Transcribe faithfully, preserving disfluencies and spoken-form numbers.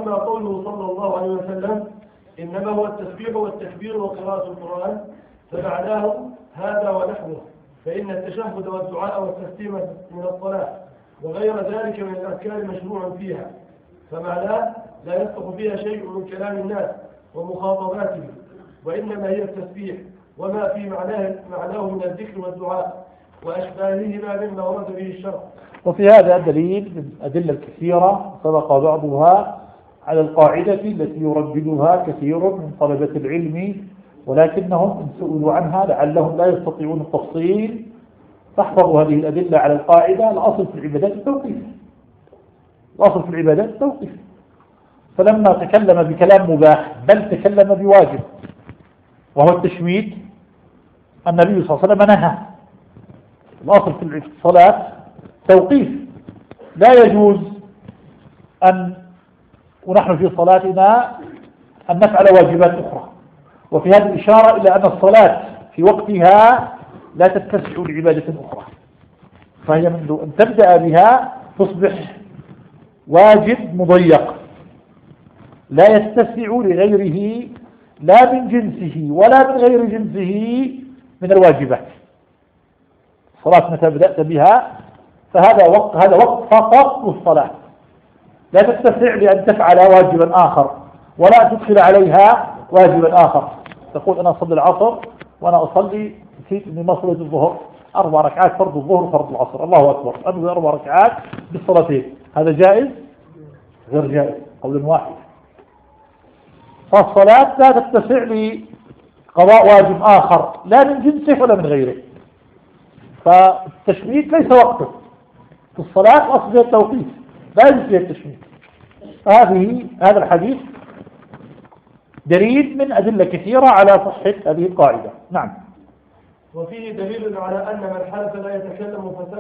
وأما قوله صلى الله عليه وسلم إنما هو التسبيح والتكبير وقراءة القرآن فمعناه هذا ونحوه، فإن التشهد والدعاء والتسليم من الصلاة وغير ذلك من الأذكار مشروع فيها، فمعناه لا يصلح فيها شيء من كلام الناس ومخاطباتهم، وإنما هي التسبيح وما في معناه, معناه من الذكر والدعاء وأشباههما مما ورد به الشرع. وفي هذا دليل من الأدلة الكثيرة سبق بعضها على القاعدة التي يرددها كثير من طلبة العلم، ولكنهم إن سئلوا عنها لعلهم لا يستطيعون التفصيل، فاحفظوا هذه الأدلة على القاعدة. الأصل في العبادات التوقيف، الأصل في العبادات التوقيف. فلما تكلم بكلام مباح بل تكلم بواجب وهو التشميت، النبي صلى الله عليه وسلم نهى. الأصل في الصلاة توقيف، لا يجوز أن ونحن في صلاتنا أن نفعل واجبات أخرى. وفي هذه الإشارة إلى أن الصلاة في وقتها لا تتسع لعبادة أخرى، فهي منذ أن تبدأ بها تصبح واجب مضيق لا يتسع لغيره لا من جنسه ولا من غير جنسه من الواجبات. الصلاة متى بدأت بها فهذا وقت هذا وقت فقط للصلاة، لا تتسع لأن تفعل واجبا آخر ولا تدخل عليها واجبا آخر. تقول أنا أصلي العصر وأنا أصلي نسيت إني ما صليت الظهر، أربع ركعات فرض الظهر وفرض العصر، الله أكبر، أنوي أربع ركعات بالصلاتين، هذا جائز؟ غير جائز قول واحد. فالصلاة لا تتسع لقضاء واجب آخر لا من جنسه ولا من غيره، فالتشميت ليس وقته في الصلاة، أصل التوقيت لا يجوز فيها التشميت. هذه هذا الحديث دليل من أدلة كثيرة على صحة هذه القاعدة. نعم. وفيه دليل على أن من حلف لا يتكلم